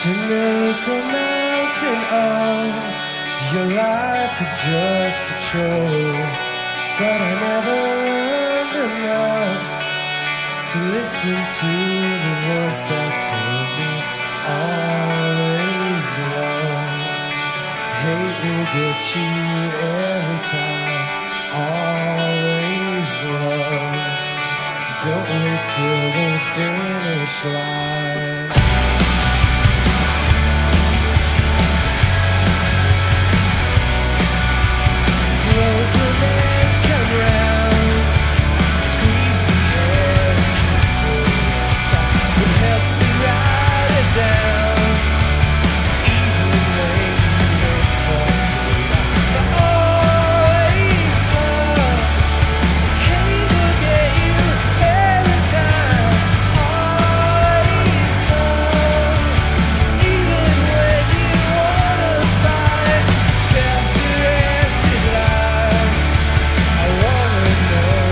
to make a mountain of. Your life is just a choice, but I never learned enough to listen to the voice that told me always love. Hate will get you every time, always love. Don't wait till the finish line. Slow demands come round, squeeze the edge, stop. It helps to ride it down, even when you make mistakes. But always love, hate will get you every time. Always love, even when you wanna fight. Self-directed lives, I wanna know.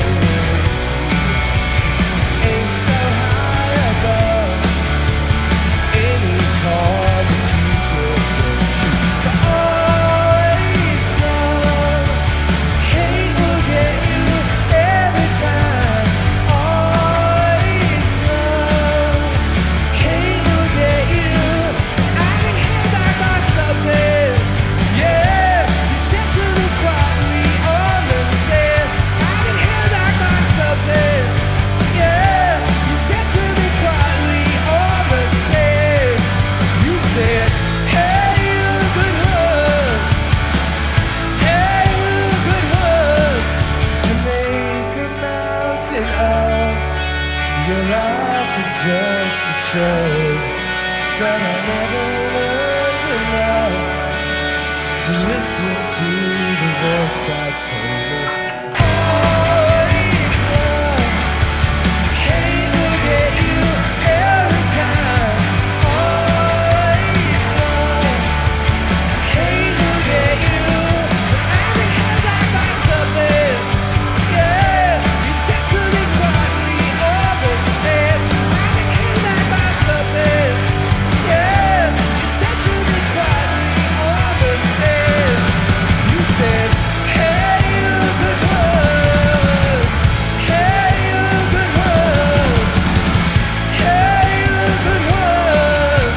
Aim so high above any call that you could get to. But always love, hate will get you every time. Always love, hate will get you. I can hear that by something, yeah. You said to me quietly on the stairs. I can hear that by something, yeah. You said to me quietly on the stairs. You said, hey, you good one. Hey, you good one. To make a mountain of. Your life is just a choice, but I never learned enough to listen to the voice that told me always love. Hate will get you every time. Always love, hate will get you. I can hear that by something, yeah. You said to me quietly on the stairs. I can hear that by something, yeah. You said to me quietly on the stairs. You said, hey, you good ones. Hey, you good ones. Hey, you good ones.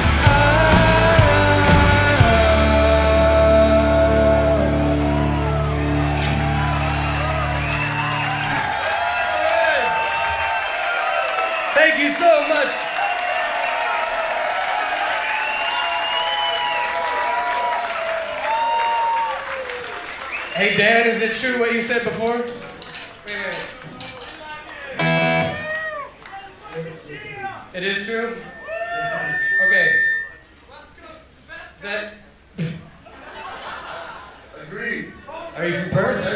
Thank you so much. Hey Dan, is it true what you said before? It is true? Okay. That. Agreed. Are you from Perth?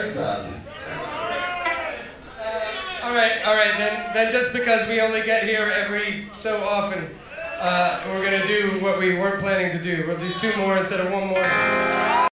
All right. Then just because we only get here every so often, we're gonna do what we weren't planning to do. We'll do two more instead of one more.